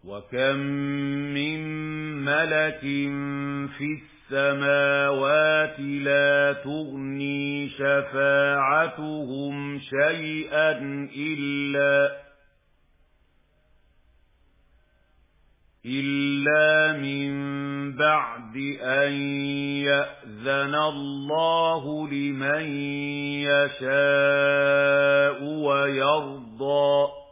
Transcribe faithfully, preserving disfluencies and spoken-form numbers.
وَكَم مِّن مَّلَكٍ فِي السَّمَاوَاتِ لَا تُغْنِي شَفَاعَتُهُمْ شَيْئًا إِلَّا إِلَّا مِن بَعْدِ أَن يَأْذَنَ اللَّهُ لِمَن يَشَاءُ وَيَرْضَىٰ